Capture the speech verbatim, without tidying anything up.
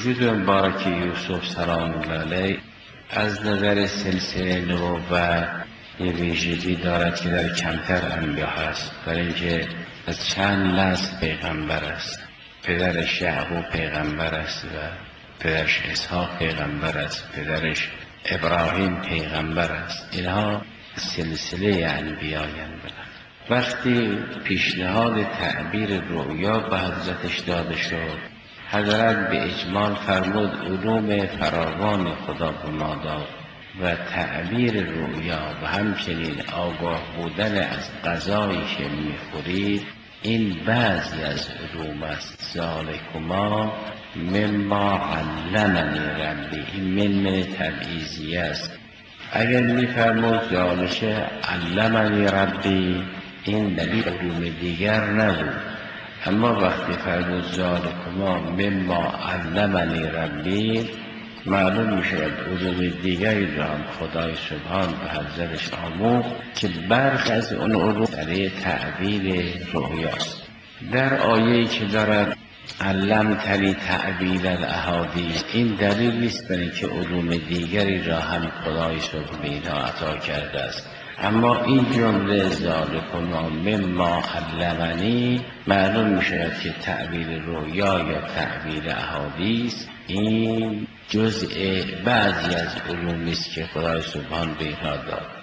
وجود مبارک یوسف سلام الله علیه از نظر سلسله نبوت یه ویژگی دارد که در کمتر انبیا هست، برای اینکه از چند نسل پیغمبر است. پدرش یعقوب پیغمبر است و پدرش اسحاق پیغمبر است، پدرش ابراهیم پیغمبر است. اینها سلسله انبیایند. وقتی پیشنهاد تعبیر رؤیا به حضرتش داده شد، حضرت به اجمال فرمود علوم فراوان خدا به ما داد و تعبیر رؤیا و همچنین آگاه بودن از غذایی که میخورید این بعضی از علوم است. ذالکما مما علمنی ربی، این من من تبعیضیه است. اگر میفرمود ذالشه علمنی ربی، این دلیل علوم دیگر نبود. اما وقتی فرمود ذالکما مما علمنی ربی، معلوم می شود علوم دیگری را هم خدای سبحان به حضرتش آموخت که برخی از اون علوم برای تعبیر رؤیاست. در آیه‌ای که دارد علمتنی تعبیر الاحادیث، این دلیل نیست برای که علوم دیگری را هم خدای سبحان به اینها عطا کرده است. اما این جمله ذالکما مما علمنی معلوم می شود که تعبیر رؤیا یا تعبیر احادیث این جزء بعضی از علومی است که خدای سبحان به اینها داد.